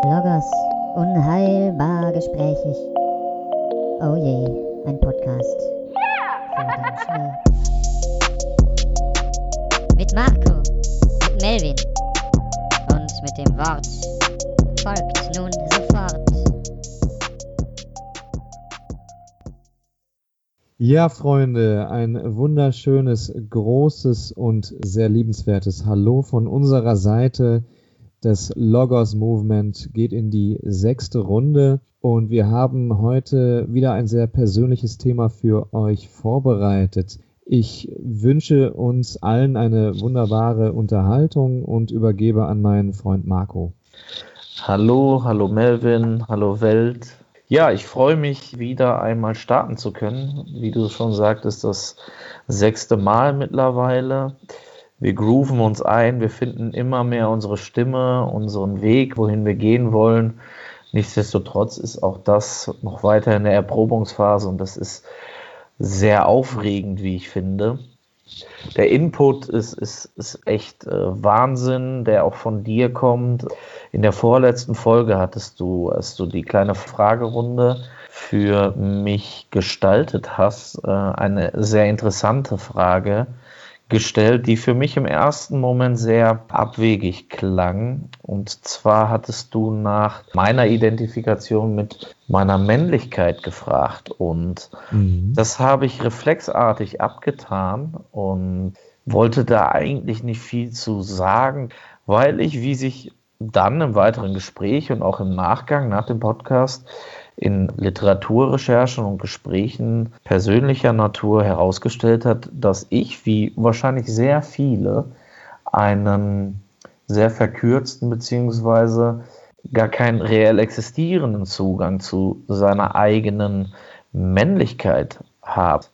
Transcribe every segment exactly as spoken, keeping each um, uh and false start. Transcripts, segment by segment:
Logos, unheilbar gesprächig. Oh je, ein Podcast für den Schnee. Mit Marco, mit Melvin und mit dem Wort folgt nun sofort. Ja, Freunde, ein wunderschönes, großes und sehr liebenswertes Hallo von unserer Seite. Das Logos Movement geht in die sechste Runde und wir haben heute wieder ein sehr persönliches Thema für euch vorbereitet. Ich wünsche uns allen eine wunderbare Unterhaltung und übergebe an meinen Freund Marco. Hallo, hallo Melvin, hallo Welt. Ja, ich freue mich, wieder einmal starten zu können. Wie du schon sagtest, das sechste Mal mittlerweile. Wir grooven uns ein, wir finden immer mehr unsere Stimme, unseren Weg, wohin wir gehen wollen. Nichtsdestotrotz ist auch das noch weiter in der Erprobungsphase und das ist sehr aufregend, wie ich finde. Der Input ist, ist, ist echt äh, Wahnsinn, der auch von dir kommt. In der vorletzten Folge hattest du, als du die kleine Fragerunde für mich gestaltet hast, äh, eine sehr interessante Frage gestellt, die für mich im ersten Moment sehr abwegig klang. Und zwar hattest du nach meiner Identifikation mit meiner Männlichkeit gefragt. Und mhm. das habe ich reflexartig abgetan und wollte da eigentlich nicht viel zu sagen, weil ich, wie sich dann im weiteren Gespräch und auch im Nachgang nach dem Podcast in Literaturrecherchen und Gesprächen persönlicher Natur herausgestellt hat, dass ich, wie wahrscheinlich sehr viele, einen sehr verkürzten bzw. gar keinen reell existierenden Zugang zu seiner eigenen Männlichkeit habe.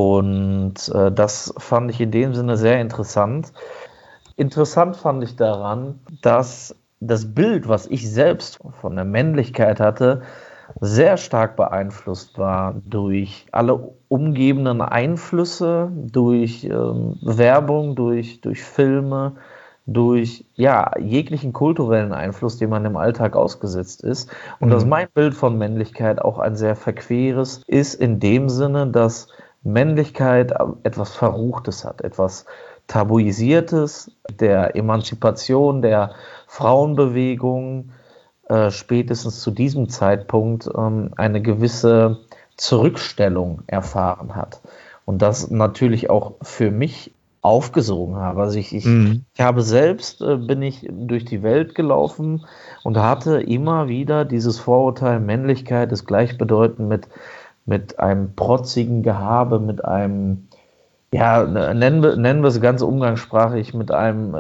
Und äh, das fand ich in dem Sinne sehr interessant. Interessant fand ich daran, dass das Bild, was ich selbst von der Männlichkeit hatte, sehr stark beeinflusst war durch alle umgebenden Einflüsse, durch ähm, Werbung, durch, durch Filme, durch ja, jeglichen kulturellen Einfluss, dem man im Alltag ausgesetzt ist. Und mhm. dass mein Bild von Männlichkeit auch ein sehr verqueres ist, in dem Sinne, dass Männlichkeit etwas Verruchtes hat, etwas Tabuisiertes, der Emanzipation, der Frauenbewegung, Äh, spätestens zu diesem Zeitpunkt ähm, eine gewisse Zurückstellung erfahren hat. Und das natürlich auch für mich aufgesogen habe. Also ich, ich, mhm. ich habe selbst, äh, bin ich durch die Welt gelaufen und hatte immer wieder dieses Vorurteil, Männlichkeit ist gleichbedeutend mit, mit einem protzigen Gehabe, mit einem, ja, nennen wir, nennen wir es ganz umgangssprachlich, mit einem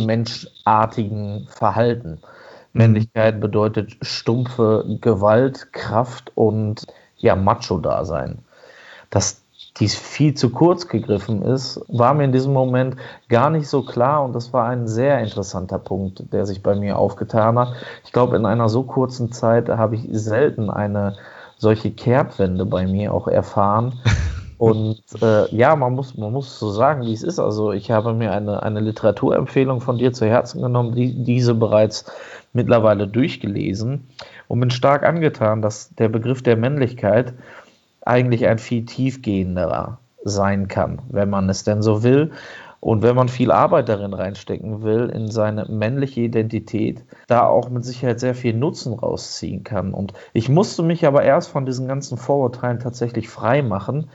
höhlenmenschartigen Verhalten. Männlichkeit bedeutet stumpfe Gewalt, Kraft und ja, Macho-Dasein. Dass dies viel zu kurz gegriffen ist, war mir in diesem Moment gar nicht so klar und das war ein sehr interessanter Punkt, der sich bei mir aufgetan hat. Ich glaube, in einer so kurzen Zeit habe ich selten eine solche Kehrtwende bei mir auch erfahren. Und äh, ja, man muss, man muss so sagen, wie es ist. Also ich habe mir eine, eine Literaturempfehlung von dir zu Herzen genommen, die, diese bereits mittlerweile durchgelesen und bin stark angetan, dass der Begriff der Männlichkeit eigentlich ein viel tiefgehenderer sein kann, wenn man es denn so will. Und wenn man viel Arbeit darin reinstecken will, in seine männliche Identität, da auch mit Sicherheit sehr viel Nutzen rausziehen kann. Und ich musste mich aber erst von diesen ganzen Vorurteilen tatsächlich frei machen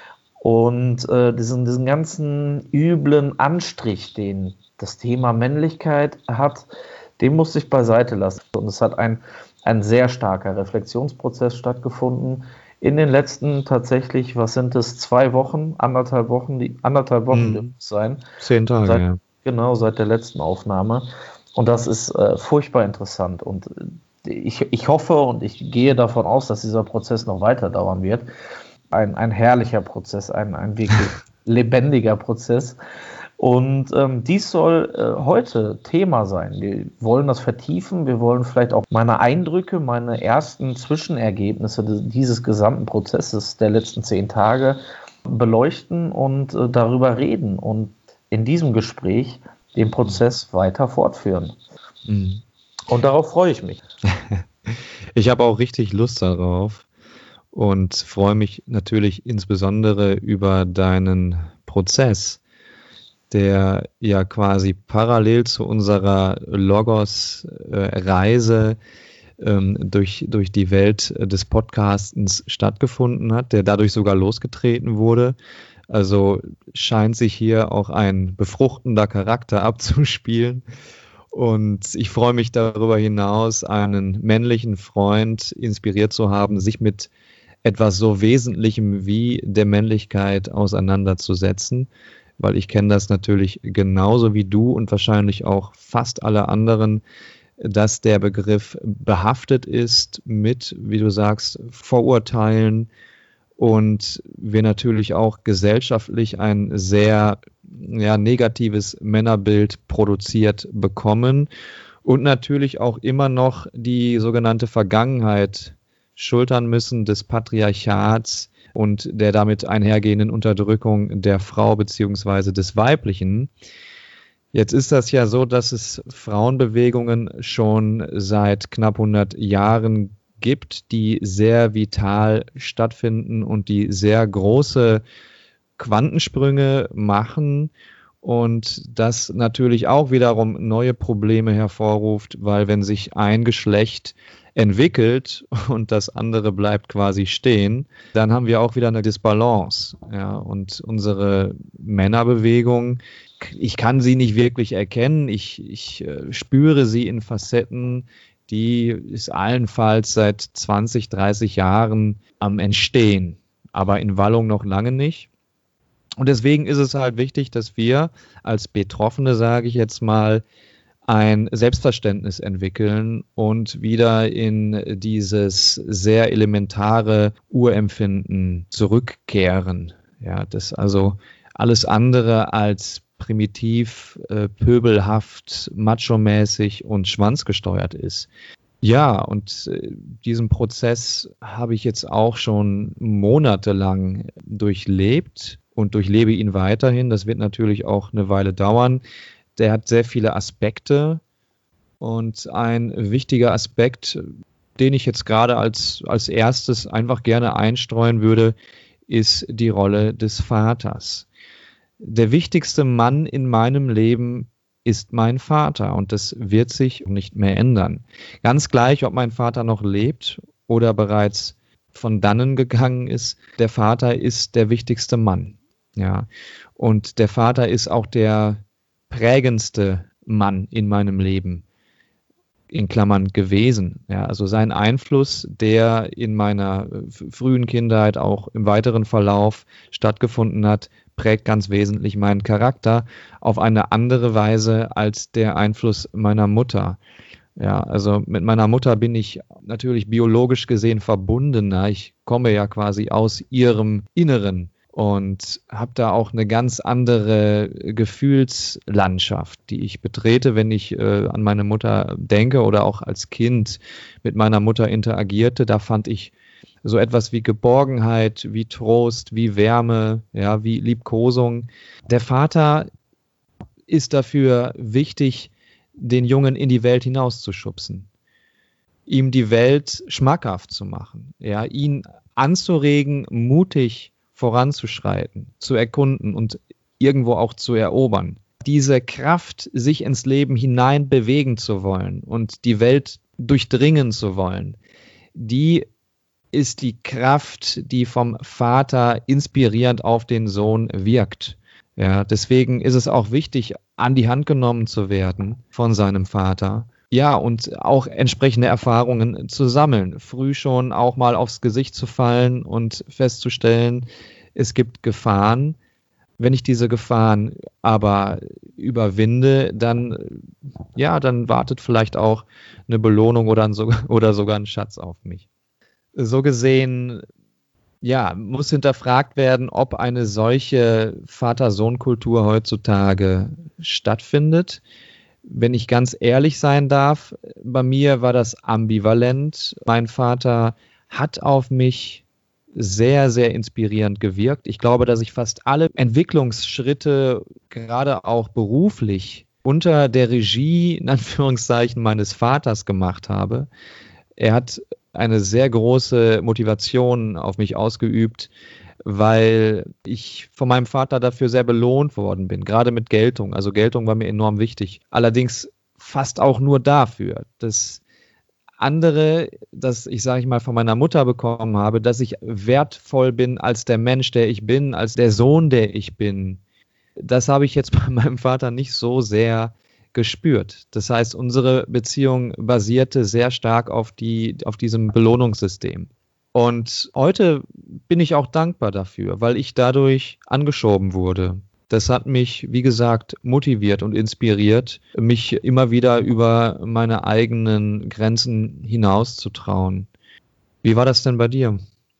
und äh, diesen, diesen ganzen üblen Anstrich, den das Thema Männlichkeit hat, den musste ich beiseite lassen. Und es hat ein, ein sehr starker Reflexionsprozess stattgefunden. In den letzten tatsächlich, was sind es, zwei Wochen, anderthalb Wochen, die anderthalb Wochen mhm. dürfen es sein. Zehn Tage, seit, ja. Genau, seit der letzten Aufnahme. Und das ist äh, furchtbar interessant. Und ich, ich hoffe und ich gehe davon aus, dass dieser Prozess noch weiter dauern wird. Ein, ein herrlicher Prozess, ein, ein wirklich lebendiger Prozess. Und ähm, dies soll äh, heute Thema sein. Wir wollen das vertiefen, wir wollen vielleicht auch meine Eindrücke, meine ersten Zwischenergebnisse des, dieses gesamten Prozesses der letzten zehn Tage beleuchten und äh, darüber reden und in diesem Gespräch den Prozess weiter fortführen. Mhm. Und darauf freue ich mich. Ich habe auch richtig Lust darauf und freue mich natürlich insbesondere über deinen Prozess, der ja quasi parallel zu unserer Logos-Reise ähm, durch, durch die Welt des Podcastens stattgefunden hat, der dadurch sogar losgetreten wurde. Also scheint sich hier auch ein befruchtender Charakter abzuspielen. Und ich freue mich darüber hinaus, einen männlichen Freund inspiriert zu haben, sich mit etwas so Wesentlichem wie der Männlichkeit auseinanderzusetzen, weil ich kenne das natürlich genauso wie du und wahrscheinlich auch fast alle anderen, dass der Begriff behaftet ist mit, wie du sagst, Vorurteilen und wir natürlich auch gesellschaftlich ein sehr ja, negatives Männerbild produziert bekommen und natürlich auch immer noch die sogenannte Vergangenheit schultern müssen des Patriarchats und der damit einhergehenden Unterdrückung der Frau bzw. des Weiblichen. Jetzt ist das ja so, dass es Frauenbewegungen schon seit knapp hundert Jahren gibt, die sehr vital stattfinden und die sehr große Quantensprünge machen und das natürlich auch wiederum neue Probleme hervorruft, weil wenn sich ein Geschlecht entwickelt und das andere bleibt quasi stehen, dann haben wir auch wieder eine Disbalance. Ja, und unsere Männerbewegung, ich kann sie nicht wirklich erkennen, ich, ich äh, spüre sie in Facetten, die ist allenfalls seit zwanzig, dreißig Jahren am Entstehen, aber in Wallung noch lange nicht. Und deswegen ist es halt wichtig, dass wir als Betroffene, sage ich jetzt mal, ein Selbstverständnis entwickeln und wieder in dieses sehr elementare Urempfinden zurückkehren. Ja, das also alles andere als primitiv, äh, pöbelhaft, machomäßig und schwanzgesteuert ist. Ja, und äh, diesen Prozess habe ich jetzt auch schon monatelang durchlebt und durchlebe ihn weiterhin. Das wird natürlich auch eine Weile dauern. Der hat sehr viele Aspekte und ein wichtiger Aspekt, den ich jetzt gerade als, als erstes einfach gerne einstreuen würde, ist die Rolle des Vaters. Der wichtigste Mann in meinem Leben ist mein Vater und das wird sich nicht mehr ändern. Ganz gleich, ob mein Vater noch lebt oder bereits von dannen gegangen ist, der Vater ist der wichtigste Mann. Ja. Und der Vater ist auch der prägendste Mann in meinem Leben, in Klammern gewesen. Ja, also sein Einfluss, der in meiner frühen Kindheit auch im weiteren Verlauf stattgefunden hat, prägt ganz wesentlich meinen Charakter auf eine andere Weise als der Einfluss meiner Mutter. Ja, also mit meiner Mutter bin ich natürlich biologisch gesehen verbundener. Ich komme ja quasi aus ihrem Inneren und habe da auch eine ganz andere Gefühlslandschaft, die ich betrete, wenn ich äh, an meine Mutter denke oder auch als Kind mit meiner Mutter interagierte. Da fand ich so etwas wie Geborgenheit, wie Trost, wie Wärme, ja, wie Liebkosung. Der Vater ist dafür wichtig, den Jungen in die Welt hinauszuschubsen, ihm die Welt schmackhaft zu machen, ja, ihn anzuregen, mutig voranzuschreiten, zu erkunden und irgendwo auch zu erobern. Diese Kraft, sich ins Leben hinein bewegen zu wollen und die Welt durchdringen zu wollen, die ist die Kraft, die vom Vater inspirierend auf den Sohn wirkt. Ja, deswegen ist es auch wichtig, an die Hand genommen zu werden von seinem Vater. Ja, und auch entsprechende Erfahrungen zu sammeln. Früh schon auch mal aufs Gesicht zu fallen und festzustellen, es gibt Gefahren. Wenn ich diese Gefahren aber überwinde, dann, ja, dann wartet vielleicht auch eine Belohnung oder, ein, oder sogar ein Schatz auf mich. So gesehen, ja, muss hinterfragt werden, ob eine solche Vater-Sohn-Kultur heutzutage stattfindet. Wenn ich ganz ehrlich sein darf, bei mir war das ambivalent. Mein Vater hat auf mich sehr, sehr inspirierend gewirkt. Ich glaube, dass ich fast alle Entwicklungsschritte, gerade auch beruflich, unter der Regie, in Anführungszeichen, meines Vaters gemacht habe. Er hat eine sehr große Motivation auf mich ausgeübt, weil ich von meinem Vater dafür sehr belohnt worden bin, gerade mit Geltung. Also Geltung war mir enorm wichtig. Allerdings fast auch nur dafür. Das andere, das ich, sage ich mal, von meiner Mutter bekommen habe, dass ich wertvoll bin als der Mensch, der ich bin, als der Sohn, der ich bin, das habe ich jetzt bei meinem Vater nicht so sehr gespürt. Das heißt, unsere Beziehung basierte sehr stark auf, die, auf diesem Belohnungssystem. Und heute bin ich auch dankbar dafür, weil ich dadurch angeschoben wurde. Das hat mich, wie gesagt, motiviert und inspiriert, mich immer wieder über meine eigenen Grenzen hinaus zu trauen. Wie war das denn bei dir?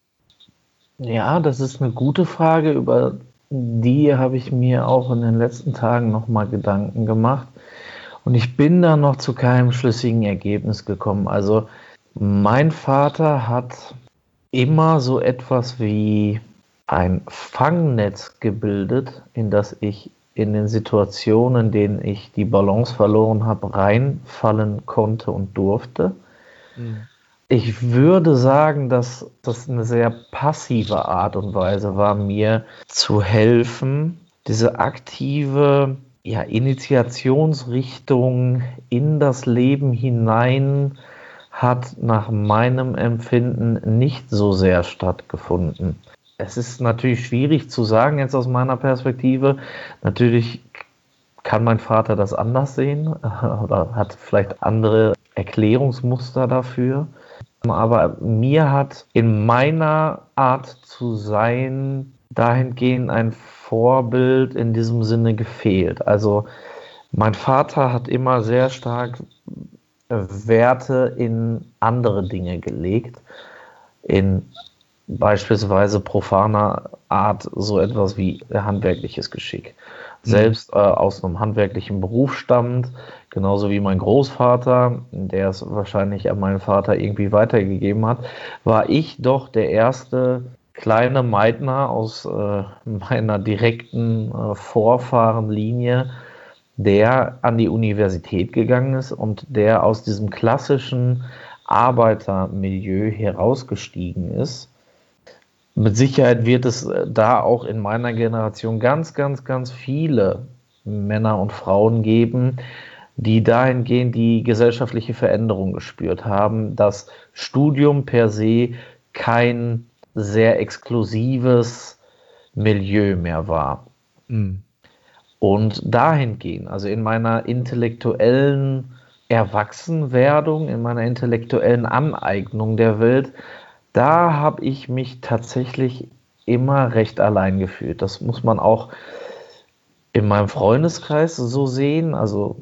Ja, das ist eine gute Frage. Über die habe ich mir auch in den letzten Tagen nochmal Gedanken gemacht. Und ich bin da noch zu keinem schlüssigen Ergebnis gekommen. Also mein Vater hat immer so etwas wie ein Fangnetz gebildet, in das ich in den Situationen, in denen ich die Balance verloren habe, reinfallen konnte und durfte. Mhm. Ich würde sagen, dass das eine sehr passive Art und Weise war, mir zu helfen, diese aktive ja, Initiationsrichtung in das Leben hinein hat nach meinem Empfinden nicht so sehr stattgefunden. Es ist natürlich schwierig zu sagen jetzt aus meiner Perspektive. Natürlich kann mein Vater das anders sehen oder hat vielleicht andere Erklärungsmuster dafür. Aber mir hat in meiner Art zu sein dahingehend ein Vorbild in diesem Sinne gefehlt. Also mein Vater hat immer sehr stark Werte in andere Dinge gelegt, in beispielsweise profaner Art so etwas wie handwerkliches Geschick. Selbst äh, aus einem handwerklichen Beruf stammend, genauso wie mein Großvater, der es wahrscheinlich an meinen Vater irgendwie weitergegeben hat, war ich doch der erste kleine Meitner aus äh, meiner direkten äh, Vorfahrenlinie, der an die Universität gegangen ist und der aus diesem klassischen Arbeitermilieu herausgestiegen ist. Mit Sicherheit wird es da auch in meiner Generation ganz, ganz, ganz viele Männer und Frauen geben, die dahingehend die gesellschaftliche Veränderung gespürt haben, dass Studium per se kein sehr exklusives Milieu mehr war. Mhm. Und dahingehend, also in meiner intellektuellen Erwachsenwerdung, in meiner intellektuellen Aneignung der Welt, da habe ich mich tatsächlich immer recht allein gefühlt. Das muss man auch in meinem Freundeskreis so sehen. Also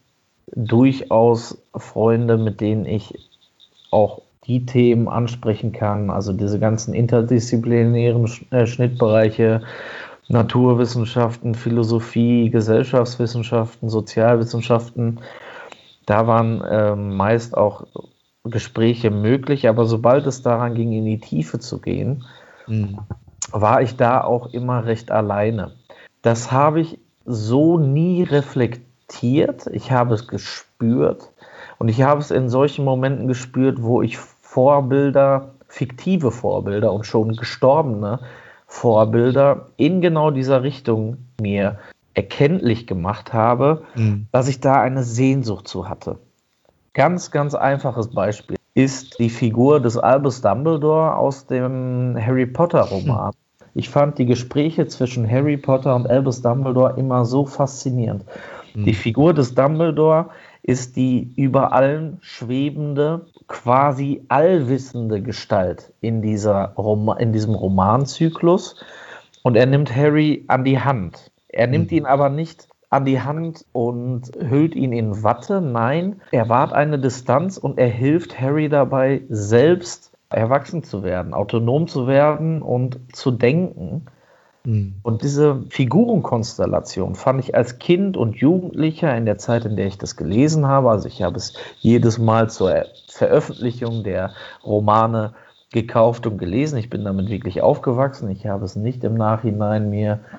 durchaus Freunde, mit denen ich auch die Themen ansprechen kann. Also diese ganzen interdisziplinären Schnittbereiche, Naturwissenschaften, Philosophie, Gesellschaftswissenschaften, Sozialwissenschaften. Da waren äh, meist auch Gespräche möglich, aber sobald es daran ging, in die Tiefe zu gehen, mhm. war ich da auch immer recht alleine. Das habe ich so nie reflektiert. Ich habe es gespürt und ich habe es in solchen Momenten gespürt, wo ich Vorbilder, fiktive Vorbilder und schon gestorbene Vorbilder in genau dieser Richtung mir erkenntlich gemacht habe, mhm. dass ich da eine Sehnsucht zu hatte. Ganz, ganz einfaches Beispiel ist die Figur des Albus Dumbledore aus dem Harry Potter Roman. Hm. Ich fand die Gespräche zwischen Harry Potter und Albus Dumbledore immer so faszinierend. Hm. Die Figur des Dumbledore ist die über allen schwebende, quasi allwissende Gestalt in, dieser Rom- in diesem Romanzyklus. Und er nimmt Harry an die Hand. Er nimmt hm. ihn aber nicht an die Hand und hüllt ihn in Watte. Nein, er wahrt eine Distanz und er hilft Harry dabei, selbst erwachsen zu werden, autonom zu werden und zu denken. Mhm. Und diese Figurenkonstellation fand ich als Kind und Jugendlicher in der Zeit, in der ich das gelesen habe, also ich habe es jedes Mal zur Veröffentlichung der Romane gekauft und gelesen. Ich bin damit wirklich aufgewachsen. Ich habe es nicht im Nachhinein mir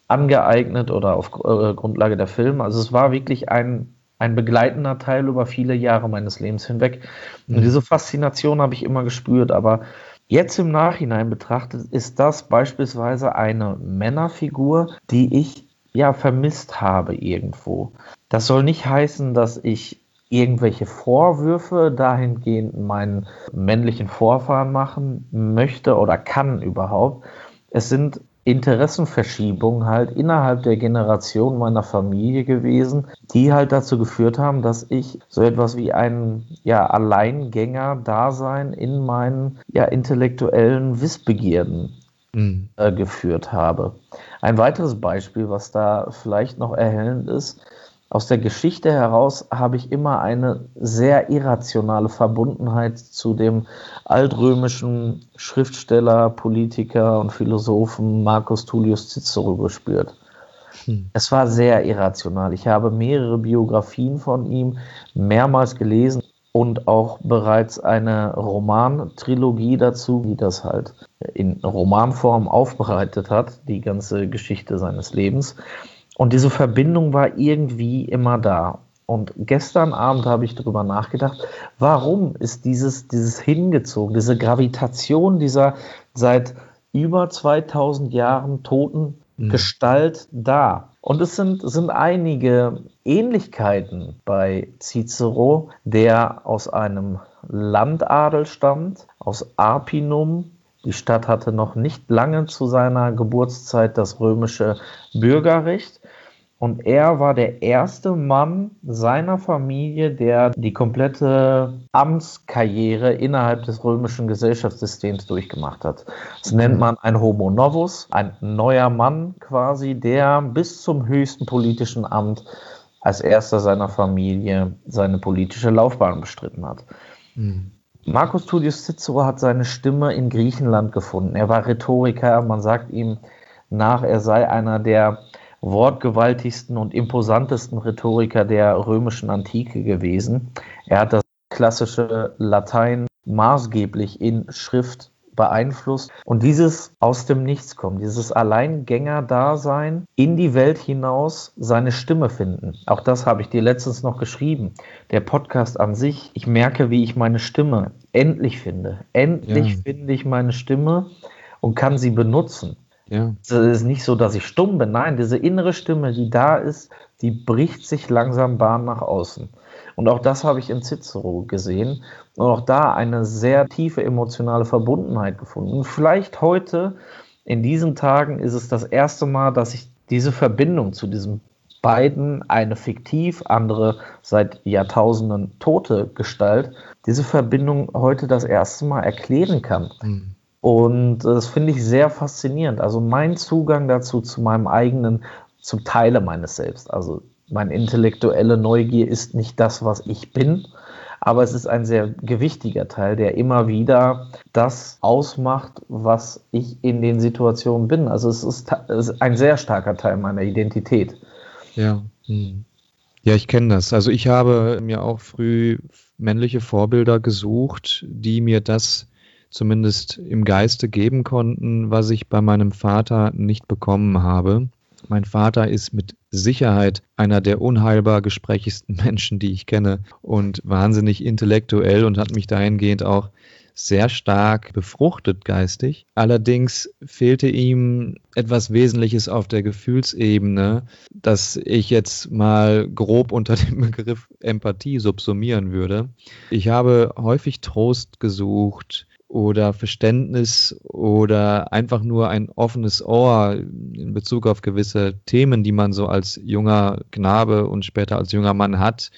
angeeignet oder auf äh, Grundlage der Filme. Also es war wirklich ein, ein begleitender Teil über viele Jahre meines Lebens hinweg. Und Mhm. diese Faszination habe ich immer gespürt, aber jetzt im Nachhinein betrachtet ist das beispielsweise eine Männerfigur, die ich ja vermisst habe irgendwo. Das soll nicht heißen, dass ich irgendwelche Vorwürfe dahingehend meinen männlichen Vorfahren machen möchte oder kann überhaupt. Es sind Interessenverschiebungen halt innerhalb der Generation meiner Familie gewesen, die halt dazu geführt haben, dass ich so etwas wie ein ja, Alleingänger-Dasein in meinen ja, intellektuellen Wissbegierden Mhm. äh, geführt habe. Ein weiteres Beispiel, was da vielleicht noch erhellend ist: Aus der Geschichte heraus habe ich immer eine sehr irrationale Verbundenheit zu dem altrömischen Schriftsteller, Politiker und Philosophen Marcus Tullius Cicero gespürt. Mhm. Es war sehr irrational. Ich habe mehrere Biografien von ihm mehrmals gelesen und auch bereits eine Romantrilogie dazu, die das halt in Romanform aufbereitet hat, die ganze Geschichte seines Lebens. Und diese Verbindung war irgendwie immer da. Und gestern Abend habe ich darüber nachgedacht, warum ist dieses, dieses hingezogen, diese Gravitation dieser seit über zweitausend Jahren toten Mhm. Gestalt da? Und es sind, sind einige Ähnlichkeiten bei Cicero, der aus einem Landadel stammt, aus Arpinum. Die Stadt hatte noch nicht lange zu seiner Geburtszeit das römische Bürgerrecht. Und er war der erste Mann seiner Familie, der die komplette Amtskarriere innerhalb des römischen Gesellschaftssystems durchgemacht hat. Das nennt man ein Homo novus, ein neuer Mann quasi, der bis zum höchsten politischen Amt als erster seiner Familie seine politische Laufbahn bestritten hat. Mhm. Marcus Tullius Cicero hat seine Stimme in Griechenland gefunden. Er war Rhetoriker, man sagt ihm nach, er sei einer der wortgewaltigsten und imposantesten Rhetoriker der römischen Antike gewesen. Er hat das klassische Latein maßgeblich in Schrift beeinflusst. Und dieses aus dem Nichts kommen, dieses Alleingänger-Dasein, in die Welt hinaus seine Stimme finden. Auch das habe ich dir letztens noch geschrieben. Der Podcast an sich, ich merke, wie ich meine Stimme endlich finde. Endlich Ja. finde ich meine Stimme und kann sie benutzen. Ja. Es ist nicht so, dass ich stumm bin. Nein, diese innere Stimme, die da ist, die bricht sich langsam Bahn nach außen. Und auch das habe ich in Cicero gesehen und auch da eine sehr tiefe emotionale Verbundenheit gefunden. Und vielleicht heute, in diesen Tagen, ist es das erste Mal, dass ich diese Verbindung zu diesen beiden, eine fiktiv, andere seit Jahrtausenden tote Gestalt, diese Verbindung heute das erste Mal erklären kann. Mhm. Und das finde ich sehr faszinierend. Also mein Zugang dazu, zu meinem eigenen, zum Teile meines Selbst. Also meine intellektuelle Neugier ist nicht das, was ich bin, aber es ist ein sehr gewichtiger Teil, der immer wieder das ausmacht, was ich in den Situationen bin. Also es ist, es ist ein sehr starker Teil meiner Identität. Ja. Mhm. Ja, ich kenne das. Also ich habe mir auch früh männliche Vorbilder gesucht, die mir das zumindest im Geiste geben konnten, was ich bei meinem Vater nicht bekommen habe. Mein Vater ist mit Sicherheit einer der unheilbar gesprächigsten Menschen, die ich kenne, und wahnsinnig intellektuell und hat mich dahingehend auch sehr stark befruchtet geistig. Allerdings fehlte ihm etwas Wesentliches auf der Gefühlsebene, das ich jetzt mal grob unter dem Begriff Empathie subsumieren würde. Ich habe häufig Trost gesucht oder Verständnis oder einfach nur ein offenes Ohr in Bezug auf gewisse Themen, die man so als junger Knabe und später als junger Mann hat,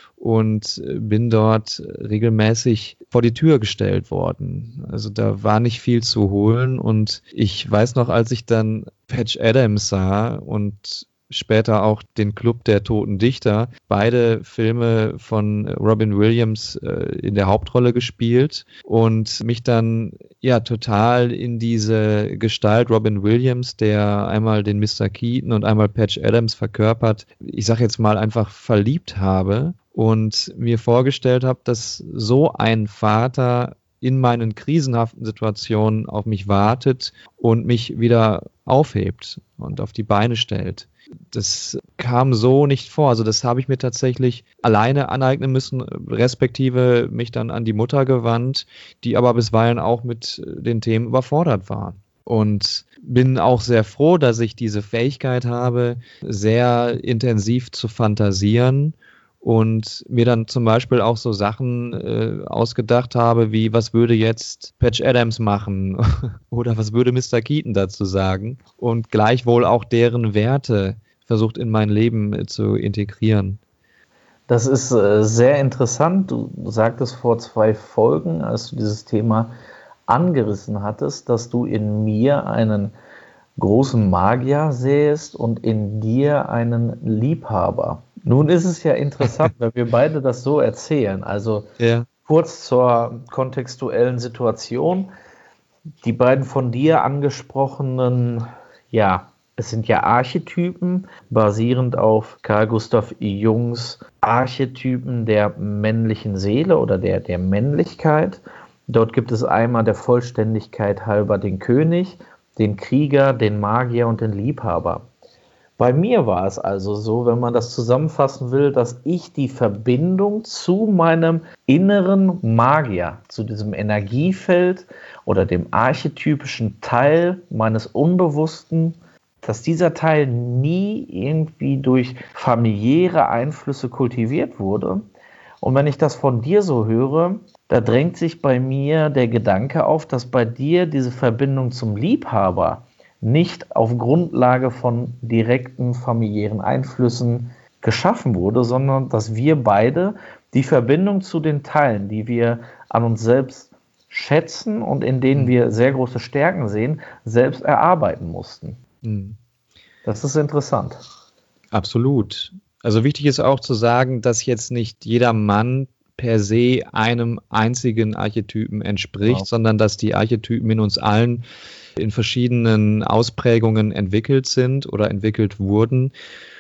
und bin dort regelmäßig vor die Tür gestellt worden. Also da war nicht viel zu holen, und ich weiß noch, als ich dann Patch Adams sah und später auch den Club der Toten Dichter, beide Filme von Robin Williams äh, in der Hauptrolle gespielt, und mich dann ja total in diese Gestalt Robin Williams, der einmal den Mister Keaton und einmal Patch Adams verkörpert, ich sag jetzt mal einfach verliebt habe und mir vorgestellt habe, dass so ein Vater in meinen krisenhaften Situationen auf mich wartet und mich wieder aufhebt und auf die Beine stellt. Das kam so nicht vor. Also das habe ich mir tatsächlich alleine aneignen müssen, respektive mich dann an die Mutter gewandt, die aber bisweilen auch mit den Themen überfordert war. Und bin auch sehr froh, dass ich diese Fähigkeit habe, sehr intensiv zu fantasieren und mir dann zum Beispiel auch so Sachen äh, ausgedacht habe, wie was würde jetzt Patch Adams machen oder was würde Mister Keaton dazu sagen und gleichwohl auch deren Werte versucht in mein Leben äh, zu integrieren. Das ist äh, sehr interessant. Du sagtest vor zwei Folgen, als du dieses Thema angerissen hattest, dass du in mir einen großen Magier sähest und in dir einen Liebhaber. Nun ist es ja interessant, weil wir beide das so erzählen. Also ja. Kurz zur kontextuellen Situation. Die beiden von dir angesprochenen, ja, es sind ja Archetypen, basierend auf Carl Gustav Jungs Archetypen der männlichen Seele oder der, der Männlichkeit. Dort gibt es einmal der Vollständigkeit halber den König, den Krieger, den Magier und den Liebhaber. Bei mir war es also so, wenn man das zusammenfassen will, dass ich die Verbindung zu meinem inneren Magier, zu diesem Energiefeld oder dem archetypischen Teil meines Unbewussten, dass dieser Teil nie irgendwie durch familiäre Einflüsse kultiviert wurde. Und wenn ich das von dir so höre, da drängt sich bei mir der Gedanke auf, dass bei dir diese Verbindung zum Liebhaber nicht auf Grundlage von direkten familiären Einflüssen geschaffen wurde, sondern dass wir beide die Verbindung zu den Teilen, die wir an uns selbst schätzen und in denen wir sehr große Stärken sehen, selbst erarbeiten mussten. Mhm. Das ist interessant. Absolut. Also wichtig ist auch zu sagen, dass jetzt nicht jeder Mann per se einem einzigen Archetypen entspricht, wow. sondern dass die Archetypen in uns allen in verschiedenen Ausprägungen entwickelt sind oder entwickelt wurden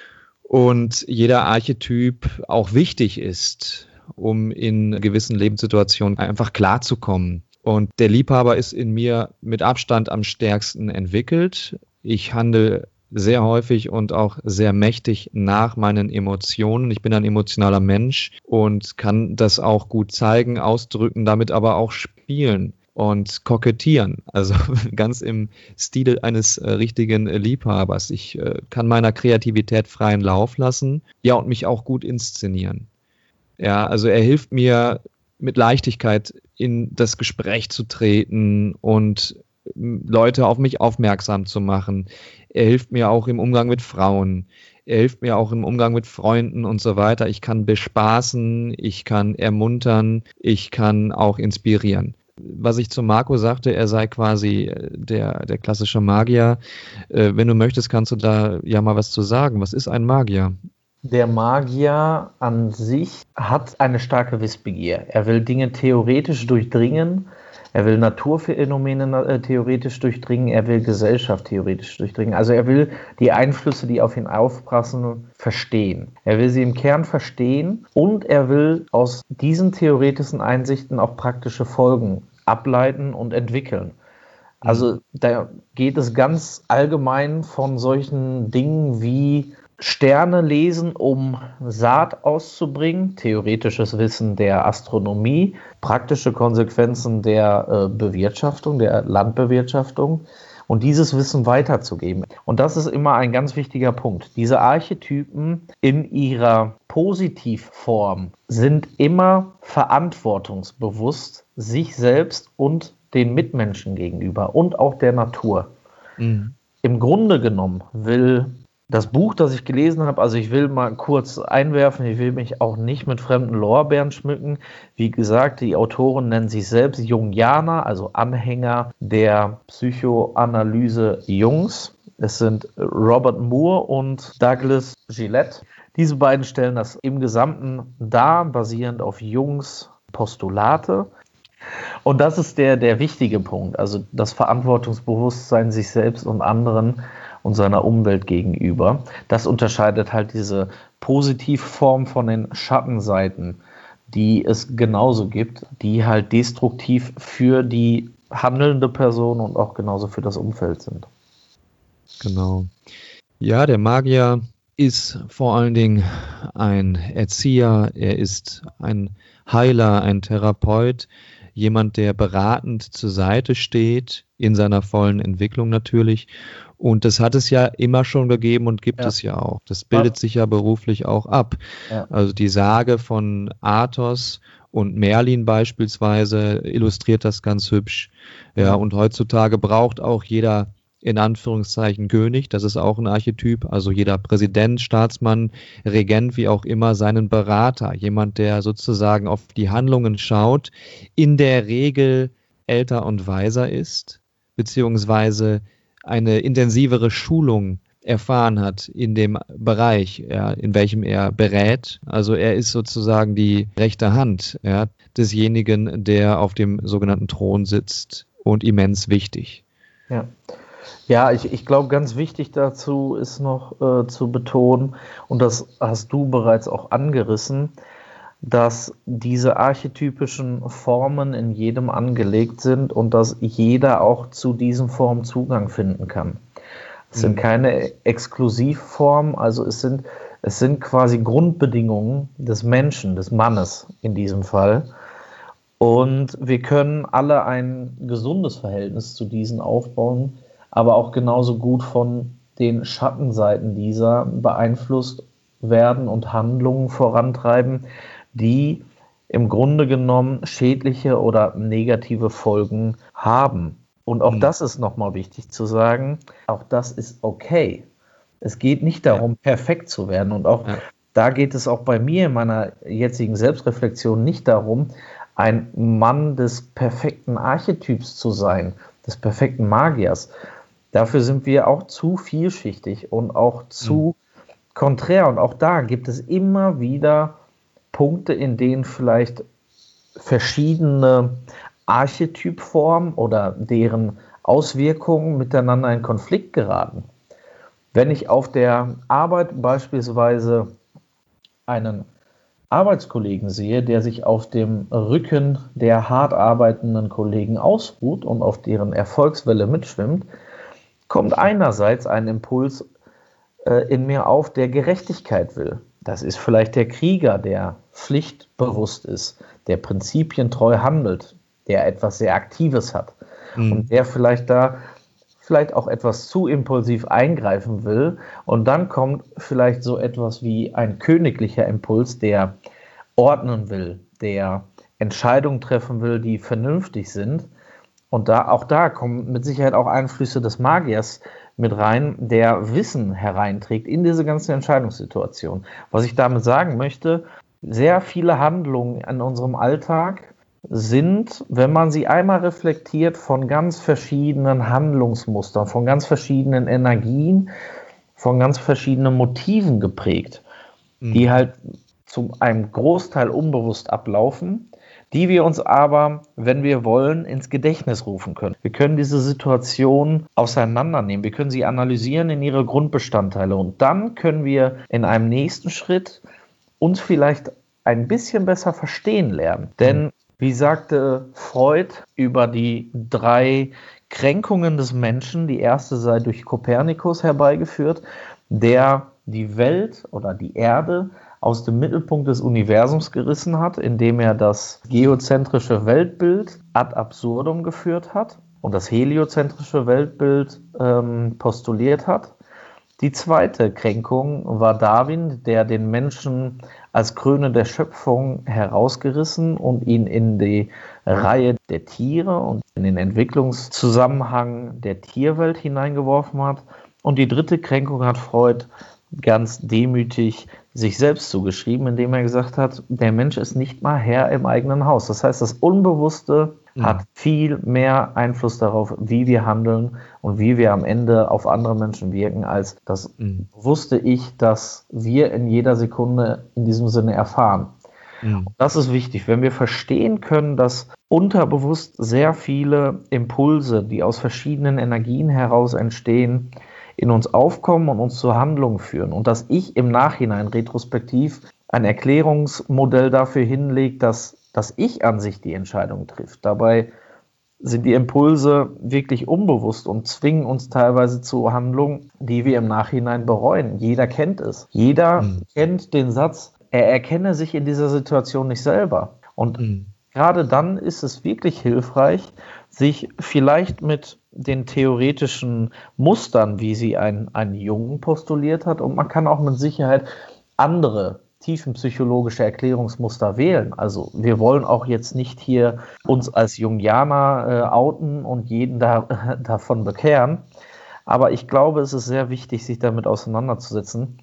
und jeder Archetyp auch wichtig ist, um in gewissen Lebenssituationen einfach klarzukommen. Und der Liebhaber ist in mir mit Abstand am stärksten entwickelt. Ich handle sehr häufig und auch sehr mächtig nach meinen Emotionen. Ich bin ein emotionaler Mensch und kann das auch gut zeigen, ausdrücken, damit aber auch spielen und kokettieren. Also ganz im Stil eines äh, richtigen äh, Liebhabers. Ich äh, kann meiner Kreativität freien Lauf lassen, ja, und mich auch gut inszenieren. Ja, also er hilft mir mit Leichtigkeit in das Gespräch zu treten und Leute auf mich aufmerksam zu machen. Er hilft mir auch im Umgang mit Frauen. Er hilft mir auch im Umgang mit Freunden und so weiter. Ich kann bespaßen, ich kann ermuntern, ich kann auch inspirieren. Was ich zu Marco sagte, er sei quasi der, der klassische Magier. Äh, wenn du möchtest, kannst du da ja mal was zu sagen. Was ist ein Magier? Der Magier an sich hat eine starke Wissbegier. Er will Dinge theoretisch durchdringen. Er will Naturphänomene äh, theoretisch durchdringen, er will Gesellschaft theoretisch durchdringen. Also er will die Einflüsse, die auf ihn aufpassen, verstehen. Er will sie im Kern verstehen und er will aus diesen theoretischen Einsichten auch praktische Folgen ableiten und entwickeln. Also da geht es ganz allgemein von solchen Dingen wie Sterne lesen, um Saat auszubringen, theoretisches Wissen der Astronomie, praktische Konsequenzen der äh, Bewirtschaftung, der Landbewirtschaftung und dieses Wissen weiterzugeben. Und das ist immer ein ganz wichtiger Punkt. Diese Archetypen in ihrer Positivform sind immer verantwortungsbewusst sich selbst und den Mitmenschen gegenüber und auch der Natur. Mhm. Im Grunde genommen will das Buch, das ich gelesen habe, also ich will mal kurz einwerfen, ich will mich auch nicht mit fremden Lorbeeren schmücken. Wie gesagt, die Autoren nennen sich selbst Jungianer, also Anhänger der Psychoanalyse Jungs. Es sind Robert Moore und Douglas Gillette. Diese beiden stellen das im Gesamten dar, basierend auf Jungs Postulate. Und das ist der, der wichtige Punkt, also das Verantwortungsbewusstsein sich selbst und anderen und seiner Umwelt gegenüber. Das unterscheidet halt diese Positivform von den Schattenseiten die es genauso gibt, die halt destruktiv für die handelnde Person und auch genauso für das Umfeld sind. Genau. Ja, der Magier ist vor allen Dingen ein Erzieher, er ist ein Heiler, ein Therapeut, jemand, der beratend zur Seite steht, in seiner vollen Entwicklung natürlich. Und das hat es ja immer schon gegeben und gibt Ja. es ja auch. Das bildet sich ja beruflich auch ab. Ja. Also die Sage von Athos und Merlin beispielsweise illustriert das ganz hübsch. Ja, Ja. und heutzutage braucht auch jeder in Anführungszeichen König, das ist auch ein Archetyp, also jeder Präsident, Staatsmann, Regent, wie auch immer, seinen Berater, jemand, der sozusagen auf die Handlungen schaut, in der Regel älter und weiser ist, beziehungsweise eine intensivere Schulung erfahren hat in dem Bereich, ja, in welchem er berät. Also er ist sozusagen die rechte Hand, ja, desjenigen, der auf dem sogenannten Thron sitzt, und immens wichtig. Ja. Ja, ich, ich glaube, ganz wichtig dazu ist noch äh, zu betonen, und das hast du bereits auch angerissen, dass diese archetypischen Formen in jedem angelegt sind und dass jeder auch zu diesen Formen Zugang finden kann. Es sind Mhm. keine Exklusivformen, also es sind, es sind quasi Grundbedingungen des Menschen, des Mannes in diesem Fall. Und wir können alle ein gesundes Verhältnis zu diesen aufbauen, aber auch genauso gut von den Schattenseiten dieser beeinflusst werden und Handlungen vorantreiben, die im Grunde genommen schädliche oder negative Folgen haben. Und auch Mhm. das ist nochmal wichtig zu sagen, auch das ist okay. Es geht nicht darum, perfekt zu werden. Und auch Ja. da geht es auch bei mir in meiner jetzigen Selbstreflexion nicht darum, ein Mann des perfekten Archetyps zu sein, des perfekten Magiers. Dafür sind wir auch zu vielschichtig und auch zu mhm. konträr. Und auch da gibt es immer wieder Punkte, in denen vielleicht verschiedene Archetypformen oder deren Auswirkungen miteinander in Konflikt geraten. Wenn ich auf der Arbeit beispielsweise einen Arbeitskollegen sehe, der sich auf dem Rücken der hart arbeitenden Kollegen ausruht und auf deren Erfolgswelle mitschwimmt, kommt einerseits ein Impuls äh, in mir auf, der Gerechtigkeit will. Das ist vielleicht der Krieger, der pflichtbewusst ist, der prinzipientreu handelt, der etwas sehr Aktives hat mhm. und der vielleicht da vielleicht auch etwas zu impulsiv eingreifen will. Und dann kommt vielleicht so etwas wie ein königlicher Impuls, der ordnen will, der Entscheidungen treffen will, die vernünftig sind. Und da, auch da kommen mit Sicherheit auch Einflüsse des Magiers mit rein, der Wissen hereinträgt in diese ganze Entscheidungssituation. Was ich damit sagen möchte, sehr viele Handlungen in unserem Alltag sind, wenn man sie einmal reflektiert, von ganz verschiedenen Handlungsmustern, von ganz verschiedenen Energien, von ganz verschiedenen Motiven geprägt, mhm. die halt zu einem Großteil unbewusst ablaufen, die wir uns aber, wenn wir wollen, ins Gedächtnis rufen können. Wir können diese Situation auseinandernehmen, wir können sie analysieren in ihre Grundbestandteile und dann können wir in einem nächsten Schritt uns vielleicht ein bisschen besser verstehen lernen. Denn wie sagte Freud über die drei Kränkungen des Menschen, die erste sei durch Kopernikus herbeigeführt, der die Welt oder die Erde aus dem Mittelpunkt des Universums gerissen hat, indem er das geozentrische Weltbild ad absurdum geführt hat und das heliozentrische Weltbild ähm, postuliert hat. Die zweite Kränkung war Darwin, der den Menschen als Krone der Schöpfung herausgerissen und ihn in die Reihe der Tiere und in den Entwicklungszusammenhang der Tierwelt hineingeworfen hat. Und die dritte Kränkung hat Freud ganz demütig sich selbst zugeschrieben, indem er gesagt hat, der Mensch ist nicht mal Herr im eigenen Haus. Das heißt, das Unbewusste mhm. hat viel mehr Einfluss darauf, wie wir handeln und wie wir am Ende auf andere Menschen wirken, als das mhm. wusste ich, dass wir in jeder Sekunde in diesem Sinne erfahren. Mhm. Das ist wichtig, wenn wir verstehen können, dass unterbewusst sehr viele Impulse, die aus verschiedenen Energien heraus entstehen, in uns aufkommen und uns zur Handlung führen. Und dass ich im Nachhinein retrospektiv ein Erklärungsmodell dafür hinlegt, dass, dass ich an sich die Entscheidung trifft. Dabei sind die Impulse wirklich unbewusst und zwingen uns teilweise zu Handlungen, die wir im Nachhinein bereuen. Jeder kennt es. Jeder mhm. kennt den Satz, er erkenne sich in dieser Situation nicht selber. Und mhm. gerade dann ist es wirklich hilfreich, sich vielleicht mit den theoretischen Mustern, wie sie ein, ein Jung postuliert hat, und man kann auch mit Sicherheit andere tiefenpsychologische Erklärungsmuster wählen. Also wir wollen auch jetzt nicht hier uns als Jungianer äh, outen und jeden da, äh, davon bekehren. Aber ich glaube, es ist sehr wichtig, sich damit auseinanderzusetzen.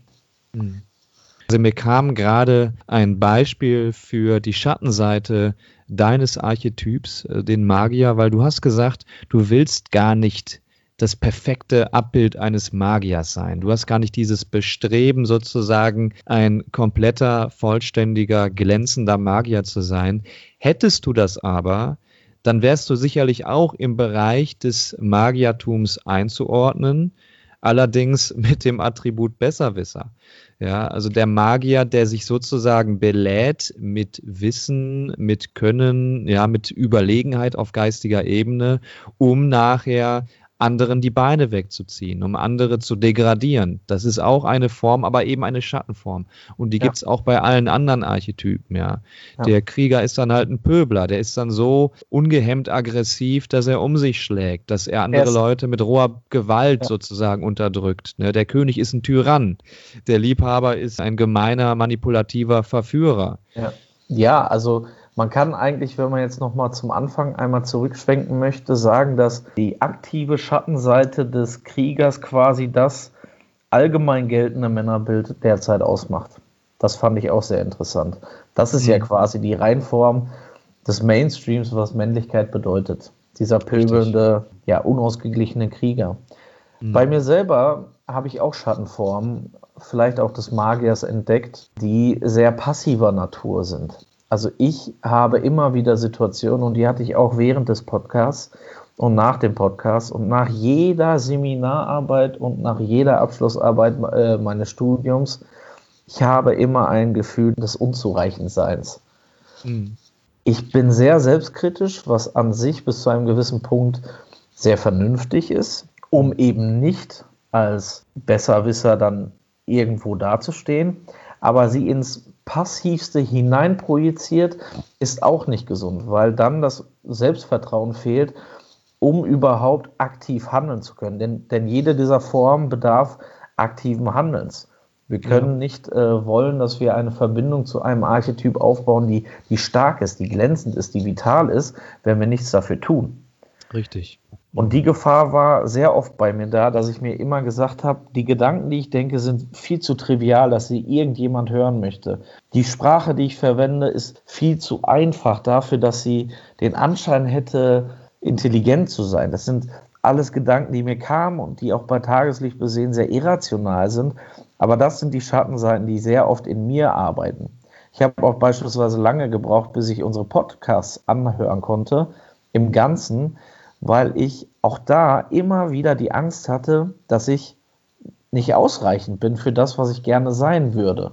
Also mir kam gerade ein Beispiel für die Schattenseite deines Archetyps, den Magier, weil du hast gesagt, du willst gar nicht das perfekte Abbild eines Magiers sein. Du hast gar nicht dieses Bestreben, sozusagen ein kompletter, vollständiger, glänzender Magier zu sein. Hättest du das aber, dann wärst du sicherlich auch im Bereich des Magiertums einzuordnen, allerdings mit dem Attribut Besserwisser. Ja, also der Magier, der sich sozusagen belädt mit Wissen, mit Können, ja, mit Überlegenheit auf geistiger Ebene, um nachher anderen die Beine wegzuziehen, um andere zu degradieren. Das ist auch eine Form, aber eben eine Schattenform. Und die ja. gibt es auch bei allen anderen Archetypen, ja. ja. Der Krieger ist dann halt ein Pöbler, der ist dann so ungehemmt aggressiv, dass er um sich schlägt, dass er andere Leute mit roher Gewalt ja. sozusagen unterdrückt. Ne? Der König ist ein Tyrann, der Liebhaber ist ein gemeiner, manipulativer Verführer. Ja, ja, also man kann eigentlich, wenn man jetzt nochmal zum Anfang einmal zurückschwenken möchte, sagen, dass die aktive Schattenseite des Kriegers quasi das allgemein geltende Männerbild derzeit ausmacht. Das fand ich auch sehr interessant. Das ist mhm. ja quasi die Reinform des Mainstreams, was Männlichkeit bedeutet. Dieser pöbelnde, ja, unausgeglichene Krieger. Mhm. Bei mir selber habe ich auch Schattenformen, vielleicht auch des Magiers entdeckt, die sehr passiver Natur sind. Also ich habe immer wieder Situationen, und die hatte ich auch während des Podcasts und nach dem Podcast und nach jeder Seminararbeit und nach jeder Abschlussarbeit äh, meines Studiums. Ich habe immer ein Gefühl des Unzureichendseins. Mhm. Ich bin sehr selbstkritisch, was an sich bis zu einem gewissen Punkt sehr vernünftig ist, um eben nicht als Besserwisser dann irgendwo dazustehen, aber sie ins Passivste hineinprojiziert, ist auch nicht gesund, weil dann das Selbstvertrauen fehlt, um überhaupt aktiv handeln zu können. Denn, denn jede dieser Formen bedarf aktiven Handelns. Wir können ja. nicht äh, wollen, dass wir eine Verbindung zu einem Archetyp aufbauen, die, die stark ist, die glänzend ist, die vital ist, wenn wir nichts dafür tun. Richtig. Und die Gefahr war sehr oft bei mir da, dass ich mir immer gesagt habe, die Gedanken, die ich denke, sind viel zu trivial, dass sie irgendjemand hören möchte. Die Sprache, die ich verwende, ist viel zu einfach dafür, dass sie den Anschein hätte, intelligent zu sein. Das sind alles Gedanken, die mir kamen und die auch bei Tageslicht besehen sehr irrational sind. Aber das sind die Schattenseiten, die sehr oft in mir arbeiten. Ich habe auch beispielsweise lange gebraucht, bis ich unsere Podcasts anhören konnte, im Ganzen, weil ich auch da immer wieder die Angst hatte, dass ich nicht ausreichend bin für das, was ich gerne sein würde.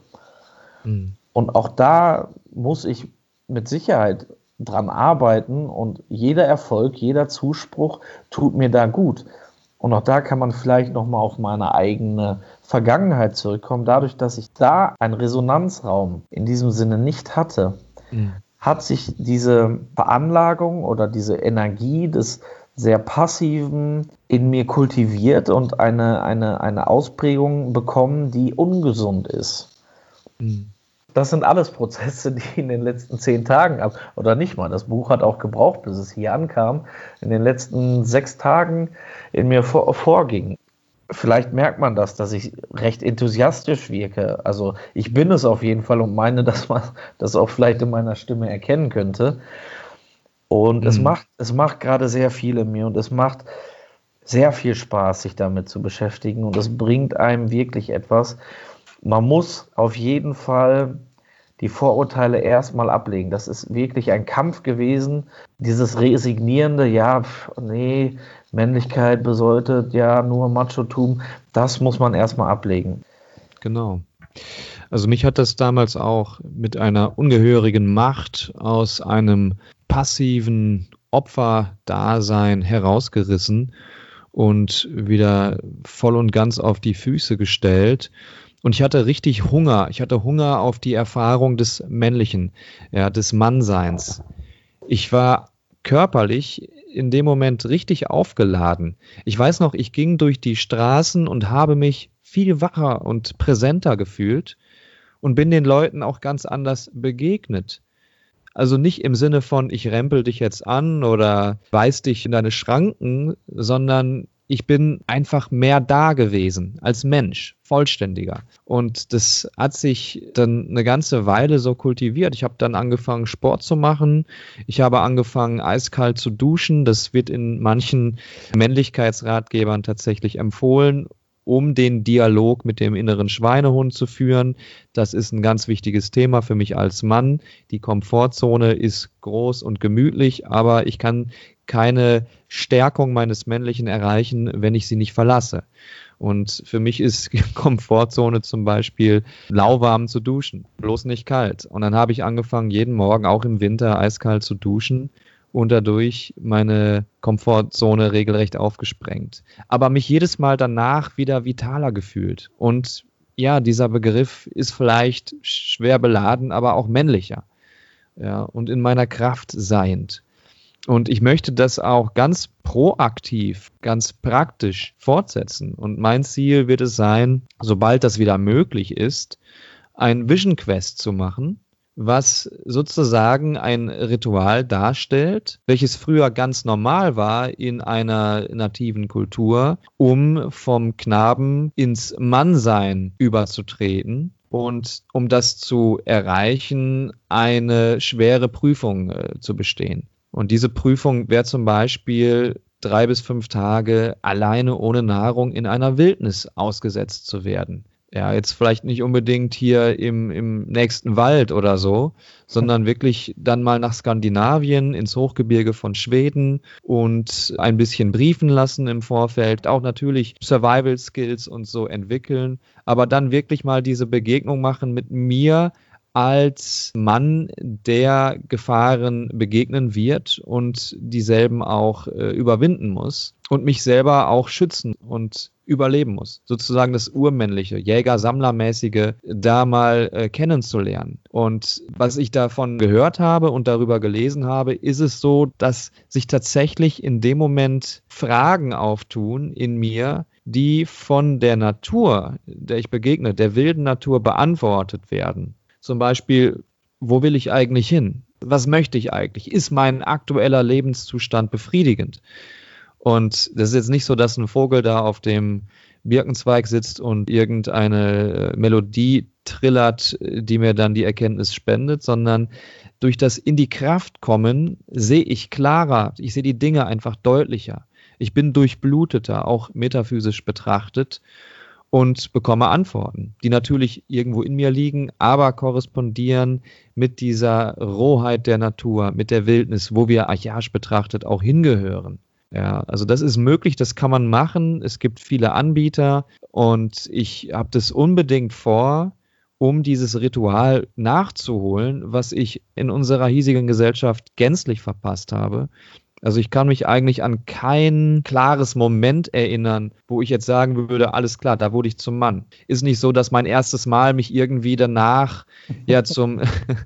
Mhm. Und auch da muss ich mit Sicherheit dran arbeiten und jeder Erfolg, jeder Zuspruch tut mir da gut. Und auch da kann man vielleicht nochmal auf meine eigene Vergangenheit zurückkommen. Dadurch, dass ich da einen Resonanzraum in diesem Sinne nicht hatte, mhm. hat sich diese Veranlagung oder diese Energie des sehr Passiven in mir kultiviert und eine, eine, eine Ausprägung bekommen, die ungesund ist. Mhm. Das sind alles Prozesse, die in den letzten zehn Tagen, ab, oder nicht mal, das Buch hat auch gebraucht, bis es hier ankam, in den letzten sechs Tagen in mir vor, vorging. Vielleicht merkt man das, dass ich recht enthusiastisch wirke. Also ich bin es auf jeden Fall und meine, dass man das auch vielleicht in meiner Stimme erkennen könnte. Und mhm. es macht, es macht gerade sehr viel in mir und es macht sehr viel Spaß, sich damit zu beschäftigen und es bringt einem wirklich etwas. Man muss auf jeden Fall die Vorurteile erstmal ablegen. Das ist wirklich ein Kampf gewesen. Dieses resignierende, ja, pf, nee, Männlichkeit bedeutet ja nur Machotum, das muss man erstmal ablegen. Genau. Also mich hat das damals auch mit einer ungehörigen Macht aus einem passiven Opferdasein herausgerissen und wieder voll und ganz auf die Füße gestellt. Und ich hatte richtig Hunger. Ich hatte Hunger auf die Erfahrung des Männlichen, ja, des Mannseins. Ich war körperlich in dem Moment richtig aufgeladen. Ich weiß noch, ich ging durch die Straßen und habe mich viel wacher und präsenter gefühlt und bin den Leuten auch ganz anders begegnet. Also nicht im Sinne von, ich rempel dich jetzt an oder weis dich in deine Schranken, sondern ich bin einfach mehr da gewesen als Mensch, vollständiger. Und das hat sich dann eine ganze Weile so kultiviert. Ich habe dann angefangen, Sport zu machen. Ich habe angefangen, eiskalt zu duschen. Das wird in manchen Männlichkeitsratgebern tatsächlich empfohlen, um den Dialog mit dem inneren Schweinehund zu führen. Das ist ein ganz wichtiges Thema für mich als Mann. Die Komfortzone ist groß und gemütlich, aber ich kann keine Stärkung meines Männlichen erreichen, wenn ich sie nicht verlasse. Und für mich ist Komfortzone zum Beispiel lauwarm zu duschen, bloß nicht kalt. Und dann habe ich angefangen, jeden Morgen, auch im Winter, eiskalt zu duschen und dadurch meine Komfortzone regelrecht aufgesprengt. Aber mich jedes Mal danach wieder vitaler gefühlt. Und ja, dieser Begriff ist vielleicht schwer beladen, aber auch männlicher. Ja, und in meiner Kraft seiend. Und ich möchte das auch ganz proaktiv, ganz praktisch fortsetzen. Und mein Ziel wird es sein, sobald das wieder möglich ist, ein Vision Quest zu machen, was sozusagen ein Ritual darstellt, welches früher ganz normal war in einer nativen Kultur, um vom Knaben ins Mannsein überzutreten und um das zu erreichen, eine schwere Prüfung äh, zu bestehen. Und diese Prüfung wäre zum Beispiel drei bis fünf Tage alleine ohne Nahrung in einer Wildnis ausgesetzt zu werden. Ja, jetzt vielleicht nicht unbedingt hier im, im nächsten Wald oder so, sondern wirklich dann mal nach Skandinavien, ins Hochgebirge von Schweden und ein bisschen briefen lassen im Vorfeld, auch natürlich Survival Skills und so entwickeln, aber dann wirklich mal diese Begegnung machen mit mir als Mann, der Gefahren begegnen wird und dieselben auch äh, überwinden muss und mich selber auch schützen und überleben muss. Sozusagen das Urmännliche, Jäger-Sammler-mäßige da mal äh, kennenzulernen. Und was ich davon gehört habe und darüber gelesen habe, ist es so, dass sich tatsächlich in dem Moment Fragen auftun in mir, die von der Natur, der ich begegne, der wilden Natur beantwortet werden. Zum Beispiel, wo will ich eigentlich hin? Was möchte ich eigentlich? Ist mein aktueller Lebenszustand befriedigend? Und das ist jetzt nicht so, dass ein Vogel da auf dem Birkenzweig sitzt und irgendeine Melodie trillert, die mir dann die Erkenntnis spendet, sondern durch das in die Kraft kommen sehe ich klarer, ich sehe die Dinge einfach deutlicher. Ich bin durchbluteter, auch metaphysisch betrachtet, und bekomme Antworten, die natürlich irgendwo in mir liegen, aber korrespondieren mit dieser Rohheit der Natur, mit der Wildnis, wo wir archaisch betrachtet auch hingehören. Ja, also das ist möglich, das kann man machen. Es gibt viele Anbieter und ich habe das unbedingt vor, um dieses Ritual nachzuholen, was ich in unserer hiesigen Gesellschaft gänzlich verpasst habe. Also ich kann mich eigentlich an kein klares Moment erinnern, wo ich jetzt sagen würde, alles klar, da wurde ich zum Mann. Ist nicht so, dass mein erstes Mal mich irgendwie danach ja zum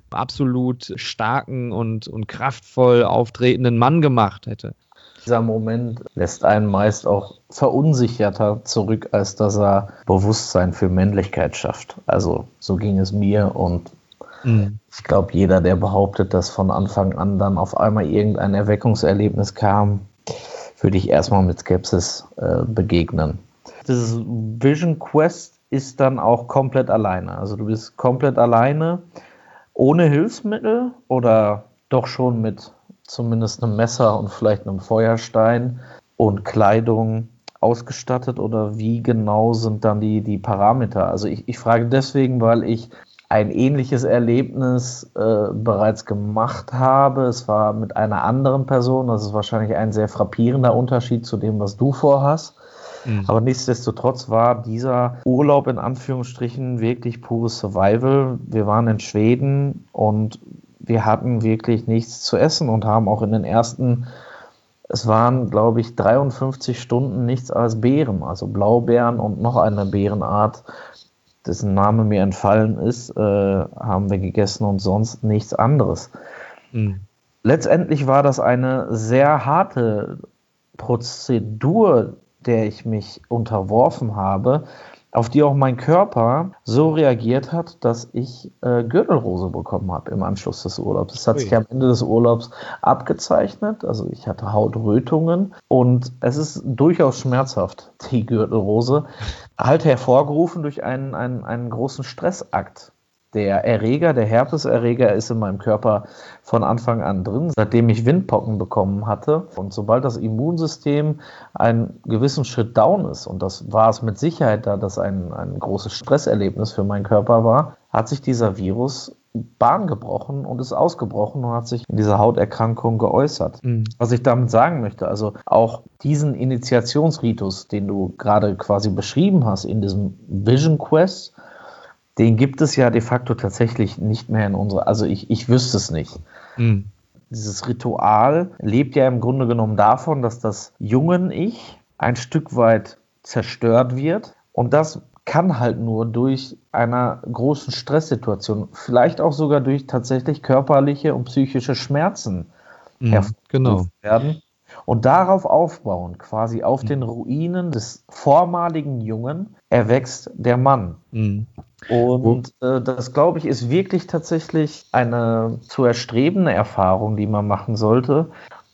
absolut starken und, und kraftvoll auftretenden Mann gemacht hätte. Dieser Moment lässt einen meist auch verunsicherter zurück, als dass er Bewusstsein für Männlichkeit schafft. Also so ging es mir und mhm. Ich glaube, jeder, der behauptet, dass von Anfang an dann auf einmal irgendein Erweckungserlebnis kam, würde ich erstmal mit Skepsis äh, begegnen. Das Vision Quest ist dann auch komplett alleine. Also du bist komplett alleine, ohne Hilfsmittel oder doch schon mit zumindest einem Messer und vielleicht einem Feuerstein und Kleidung ausgestattet, oder wie genau sind dann die, die Parameter? Also ich, ich frage deswegen, weil ich ein ähnliches Erlebnis äh, bereits gemacht habe. Es war mit einer anderen Person. Das ist wahrscheinlich ein sehr frappierender Unterschied zu dem, was du vorhast. Mhm. Aber nichtsdestotrotz war dieser Urlaub in Anführungsstrichen wirklich pures Survival. Wir waren in Schweden und wir hatten wirklich nichts zu essen und haben auch in den ersten, es waren glaube ich dreiundfünfzig Stunden nichts als Beeren, also Blaubeeren und noch eine Beerenart, dessen Name mir entfallen ist, äh, haben wir gegessen und sonst nichts anderes. Mhm. Letztendlich war das eine sehr harte Prozedur, der ich mich unterworfen habe, auf die auch mein Körper so reagiert hat, dass ich äh, Gürtelrose bekommen habe im Anschluss des Urlaubs. Das hat Ui. sich am Ende des Urlaubs abgezeichnet, also ich hatte Hautrötungen und es ist durchaus schmerzhaft, die Gürtelrose, halt hervorgerufen durch einen, einen, einen großen Stressakt. Der Erreger, der Herpeserreger ist in meinem Körper von Anfang an drin, seitdem ich Windpocken bekommen hatte. Und sobald das Immunsystem einen gewissen Schritt down ist, und das war es mit Sicherheit, da das ein, ein großes Stresserlebnis für meinen Körper war, hat sich dieser Virus Bahn gebrochen und ist ausgebrochen und hat sich in dieser Hauterkrankung geäußert. Mhm. Was ich damit sagen möchte, also auch diesen Initiationsritus, den du gerade quasi beschrieben hast in diesem Vision Quest, den gibt es ja de facto tatsächlich nicht mehr in unserer, also ich, ich wüsste es nicht. Mhm. Dieses Ritual lebt ja im Grunde genommen davon, dass das jungen Ich ein Stück weit zerstört wird und das kann halt nur durch einer großen Stresssituation, vielleicht auch sogar durch tatsächlich körperliche und psychische Schmerzen Mhm. hervorgerufen Genau. werden. Und darauf aufbauen, quasi auf den Ruinen des vormaligen Jungen, erwächst der Mann. Mhm. Und äh, das, glaube ich, ist wirklich tatsächlich eine zu erstrebende Erfahrung, die man machen sollte.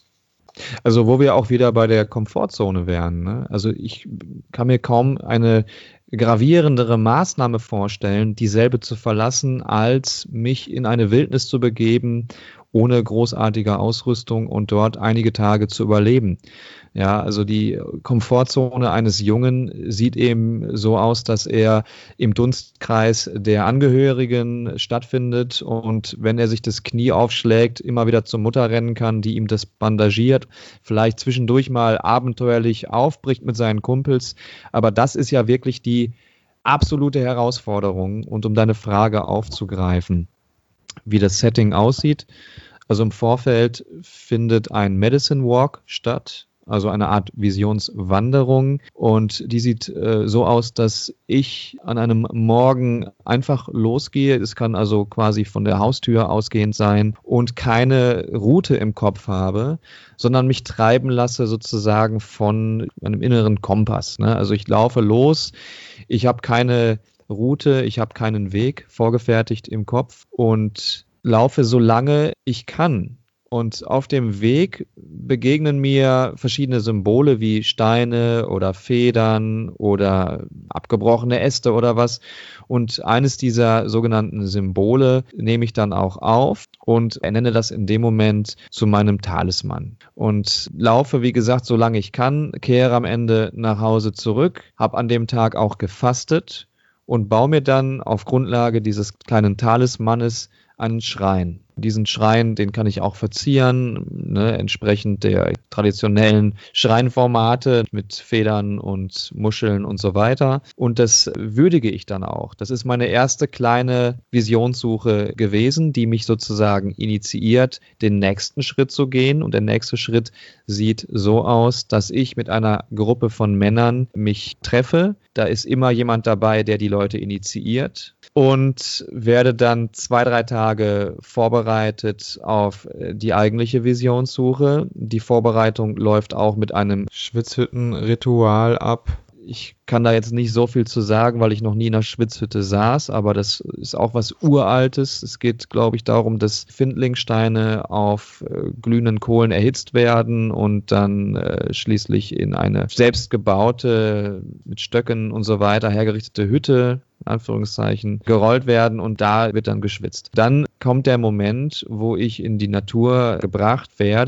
Also wo wir auch wieder bei der Komfortzone wären. Ne? Also ich kann mir kaum eine gravierendere Maßnahme vorstellen, dieselbe zu verlassen, als mich in eine Wildnis zu begeben, ohne großartige Ausrüstung und dort einige Tage zu überleben. Ja, also die Komfortzone eines Jungen sieht eben so aus, dass er im Dunstkreis der Angehörigen stattfindet und wenn er sich das Knie aufschlägt, immer wieder zur Mutter rennen kann, die ihm das bandagiert, vielleicht zwischendurch mal abenteuerlich aufbricht mit seinen Kumpels. Aber das ist ja wirklich die absolute Herausforderung. Und um deine Frage aufzugreifen, wie das Setting aussieht, also im Vorfeld findet ein Medicine Walk statt, also eine Art Visionswanderung. Und die sieht äh, so aus, dass ich an einem Morgen einfach losgehe. Es kann also quasi von der Haustür ausgehend sein und keine Route im Kopf habe, sondern mich treiben lasse sozusagen von einem inneren Kompass. Ne? Also ich laufe los, ich habe keine Route, ich habe keinen Weg vorgefertigt im Kopf und laufe so lange ich kann. Und auf dem Weg begegnen mir verschiedene Symbole wie Steine oder Federn oder abgebrochene Äste oder was. Und eines dieser sogenannten Symbole nehme ich dann auch auf und ernenne das in dem Moment zu meinem Talisman. Und laufe, wie gesagt, solange ich kann, kehre am Ende nach Hause zurück, habe an dem Tag auch gefastet und baue mir dann auf Grundlage dieses kleinen Talismanes einen Schrein. Diesen Schrein, den kann ich auch verzieren, ne, entsprechend der traditionellen Schreinformate mit Federn und Muscheln und so weiter. Und das würdige ich dann auch. Das ist meine erste kleine Visionssuche gewesen, die mich sozusagen initiiert, den nächsten Schritt zu gehen. Und der nächste Schritt sieht so aus, dass ich mit einer Gruppe von Männern mich treffe. Da ist immer jemand dabei, der die Leute initiiert. Und werde dann zwei, drei Tage vorbereitet auf die eigentliche Visionssuche. Die Vorbereitung läuft auch mit einem Schwitzhüttenritual ab. Ich kann da jetzt nicht so viel zu sagen, weil ich noch nie in einer Schwitzhütte saß, aber das ist auch was Uraltes. Es geht, glaube ich, darum, dass Findlingsteine auf äh, glühenden Kohlen erhitzt werden und dann äh, schließlich in eine selbstgebaute, mit Stöcken und so weiter hergerichtete Hütte, in Anführungszeichen, gerollt werden und da wird dann geschwitzt. Dann kommt der Moment, wo ich in die Natur gebracht werde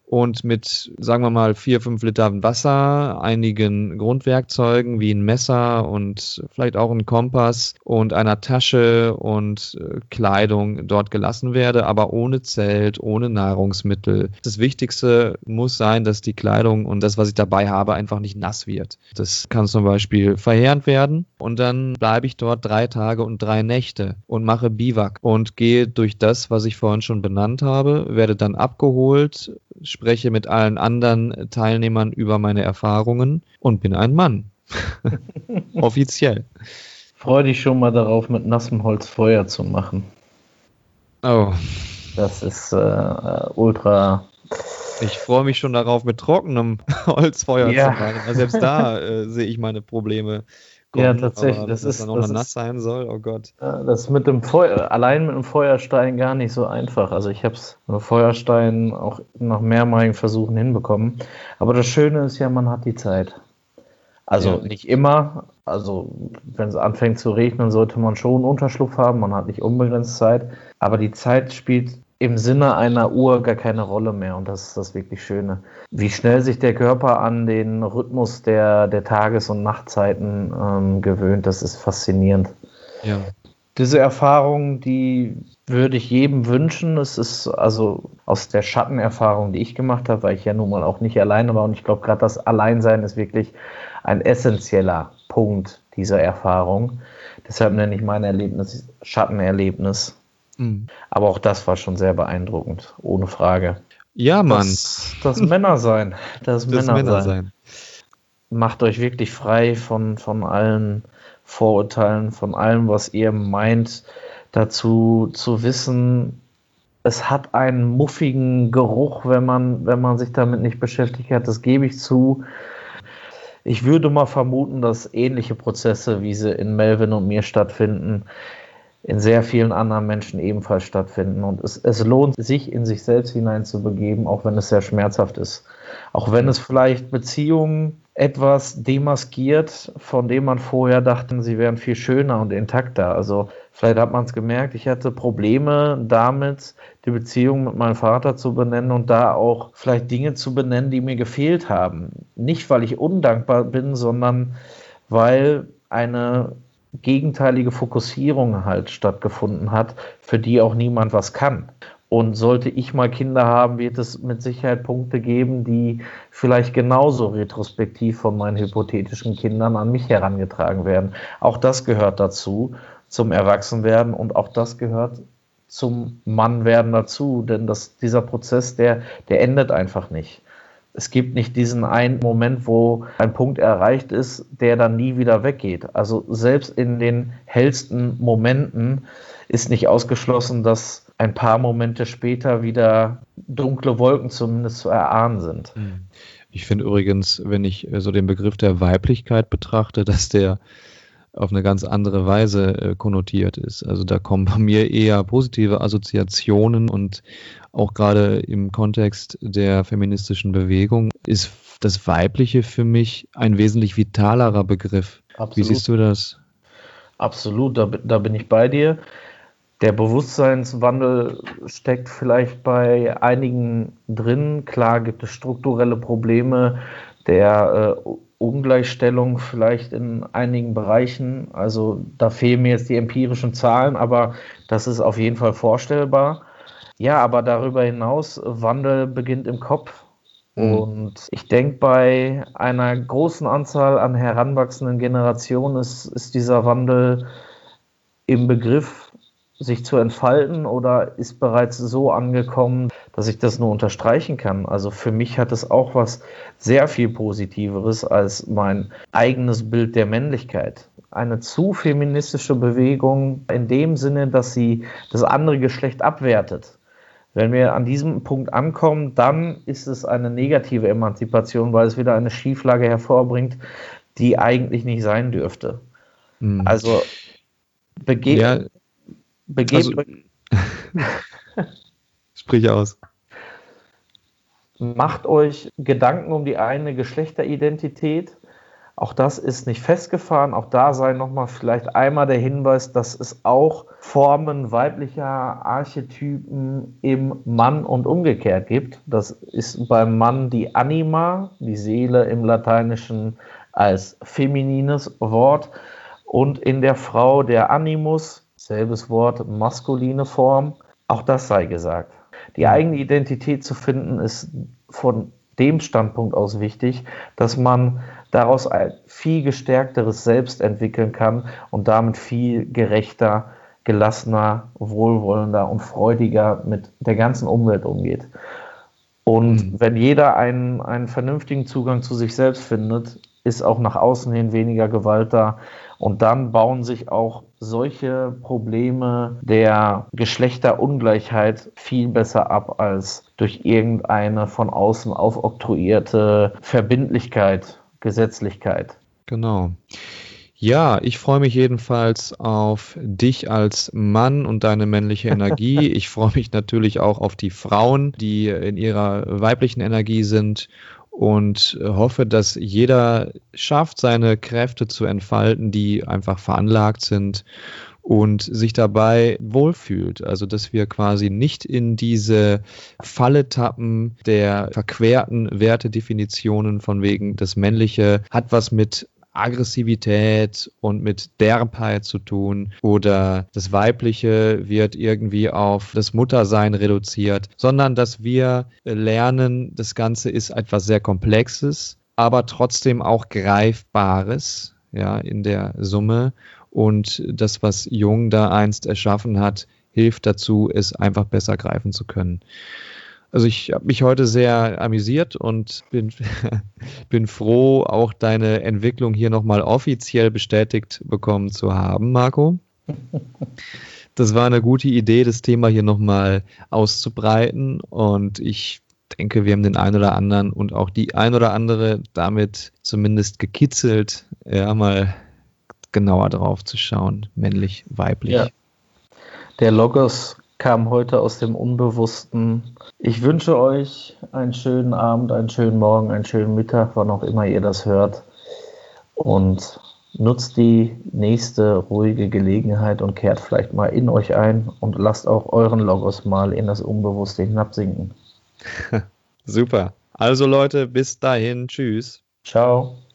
und mit, sagen wir mal, vier, fünf Liter Wasser, einigen Grundwerkzeugen wie ein Messer und vielleicht auch ein Kompass und einer Tasche und äh, Kleidung dort gelassen werde, aber ohne Zelt, ohne Nahrungsmittel. Das Wichtigste muss sein, dass die Kleidung und das, was ich dabei habe, einfach nicht nass wird. Das kann zum Beispiel verheerend werden und dann bleibe ich dort drei Tage und drei Nächte und mache Biwak und gehe durch das, was ich vorhin schon benannt habe, werde dann abgeholt, spreche mit allen anderen Teilnehmern über meine Erfahrungen und bin ein Mann. Offiziell. Freu dich schon mal darauf, mit nassem Holz Feuer zu machen. Oh. Das ist äh, ultra... Ich freue mich schon darauf, mit trockenem Holzfeuer Ja. zu machen. Also selbst da äh, sehe ich meine Probleme kommen. Ja, tatsächlich. Aber Das wenn das ist, dann auch das noch nass ist, sein soll, oh Gott. äh, das ist mit dem Feuer, allein mit dem Feuerstein gar nicht so einfach. Also ich habe es mit Feuerstein auch nach mehrmaligen Versuchen hinbekommen. Aber das Schöne ist ja, man hat die Zeit. Also Ja. nicht immer. Also wenn es anfängt zu regnen, sollte man schon einen Unterschlupf haben. Man hat nicht unbegrenzt Zeit. Aber die Zeit spielt im Sinne einer Uhr gar keine Rolle mehr. Und das ist das wirklich Schöne. Wie schnell sich der Körper an den Rhythmus der, der Tages- und Nachtzeiten ähm, gewöhnt, das ist faszinierend. Ja. Diese Erfahrung, die würde ich jedem wünschen. Es ist also aus der Schattenerfahrung, die ich gemacht habe, weil ich ja nun mal auch nicht alleine war. Und ich glaube, gerade das Alleinsein ist wirklich ein essentieller Punkt dieser Erfahrung. Deshalb nenne ich mein Erlebnis Schattenerlebnis. Mhm. Aber auch das war schon sehr beeindruckend, ohne Frage. Ja, Mann. Das, das Männersein. Das, Das Männersein. Männersein. Macht euch wirklich frei von, von allen Vorurteilen, von allem, was ihr meint, dazu zu wissen, es hat einen muffigen Geruch, wenn man, wenn man sich damit nicht beschäftigt hat, das gebe ich zu. Ich würde mal vermuten, dass ähnliche Prozesse, wie sie in Melvin und mir stattfinden, in sehr vielen anderen Menschen ebenfalls stattfinden. Und es, es lohnt sich, in sich selbst hineinzubegeben, auch wenn es sehr schmerzhaft ist. Auch wenn es vielleicht Beziehungen etwas demaskiert, von dem man vorher dachte, sie wären viel schöner und intakter. Also vielleicht hat man es gemerkt, ich hatte Probleme damit, die Beziehung mit meinem Vater zu benennen und da auch vielleicht Dinge zu benennen, die mir gefehlt haben. Nicht, weil ich undankbar bin, sondern weil eine gegenteilige Fokussierung halt stattgefunden hat, für die auch niemand was kann. Und sollte ich mal Kinder haben, wird es mit Sicherheit Punkte geben, die vielleicht genauso retrospektiv von meinen hypothetischen Kindern an mich herangetragen werden. Auch das gehört dazu, zum Erwachsenwerden, und auch das gehört zum Mannwerden dazu, denn das, dieser Prozess, der, der endet einfach nicht. Es gibt nicht diesen einen Moment, wo ein Punkt erreicht ist, der dann nie wieder weggeht. Also selbst in den hellsten Momenten ist nicht ausgeschlossen, dass ein paar Momente später wieder dunkle Wolken zumindest zu erahnen sind. Ich finde übrigens, wenn ich so den Begriff der Weiblichkeit betrachte, dass der auf eine ganz andere Weise äh, konnotiert ist. Also da kommen bei mir eher positive Assoziationen, und auch gerade im Kontext der feministischen Bewegung ist das Weibliche für mich ein wesentlich vitalerer Begriff. Absolut. Wie siehst du das? Absolut, da, da bin ich bei dir. Der Bewusstseinswandel steckt vielleicht bei einigen drin. Klar gibt es strukturelle Probleme der äh, Ungleichstellung vielleicht in einigen Bereichen. Also da fehlen mir jetzt die empirischen Zahlen, aber das ist auf jeden Fall vorstellbar. Ja, aber darüber hinaus, Wandel beginnt im Kopf. Mhm. Und ich denke, bei einer großen Anzahl an heranwachsenden Generationen ist, ist dieser Wandel im Begriff, sich zu entfalten, oder ist bereits so angekommen, dass ich das nur unterstreichen kann. Also für mich hat es auch was sehr viel Positiveres als mein eigenes Bild der Männlichkeit. Eine zu feministische Bewegung in dem Sinne, dass sie das andere Geschlecht abwertet. Wenn wir an diesem Punkt ankommen, dann ist es eine negative Emanzipation, weil es wieder eine Schieflage hervorbringt, die eigentlich nicht sein dürfte. Mhm. Also bege- Ja, begebt also, euch, sprich aus. macht euch Gedanken um die eigene Geschlechteridentität, Auch das ist nicht festgefahren. Auch da sei nochmal vielleicht einmal der Hinweis, dass es auch Formen weiblicher Archetypen im Mann und umgekehrt gibt. Das ist beim Mann die Anima, die Seele im Lateinischen als feminines Wort, und in der Frau der Animus, selbes Wort, maskuline Form. Auch das sei gesagt. Die eigene Identität zu finden ist von dem Standpunkt aus wichtig, dass man daraus ein viel gestärkteres Selbst entwickeln kann und damit viel gerechter, gelassener, wohlwollender und freudiger mit der ganzen Umwelt umgeht. Und mhm. wenn jeder einen, einen vernünftigen Zugang zu sich selbst findet, ist auch nach außen hin weniger Gewalt da. Und dann bauen sich auch solche Probleme der Geschlechterungleichheit viel besser ab als durch irgendeine von außen aufoktroyierte Verbindlichkeit, Gesetzlichkeit. Genau. Ja, ich freue mich jedenfalls auf dich als Mann und deine männliche Energie. Ich freue mich natürlich auch auf die Frauen, die in ihrer weiblichen Energie sind, und hoffe, dass jeder schafft, seine Kräfte zu entfalten, die einfach veranlagt sind, und sich dabei wohlfühlt. Also, dass wir quasi nicht in diese Falle tappen der verquerten Wertedefinitionen von wegen, das Männliche hat was mit Aggressivität und mit Derbheit zu tun, oder das Weibliche wird irgendwie auf das Muttersein reduziert, sondern dass wir lernen, das Ganze ist etwas sehr Komplexes, aber trotzdem auch Greifbares, ja, in der Summe, und das, was Jung da einst erschaffen hat, hilft dazu, es einfach besser greifen zu können. Also ich habe mich heute sehr amüsiert und bin, bin froh, auch deine Entwicklung hier nochmal offiziell bestätigt bekommen zu haben, Marco. Das war eine gute Idee, das Thema hier nochmal auszubreiten, und ich denke, wir haben den einen oder anderen und auch die ein oder andere damit zumindest gekitzelt, ja, mal genauer drauf zu schauen, männlich, weiblich. Ja. Der Logos kam heute aus dem Unbewussten. Ich wünsche euch einen schönen Abend, einen schönen Morgen, einen schönen Mittag, wann auch immer ihr das hört. Und nutzt die nächste ruhige Gelegenheit und kehrt vielleicht mal in euch ein und lasst auch euren Logos mal in das Unbewusste hinabsinken. Super. Also Leute, bis dahin. Tschüss. Ciao.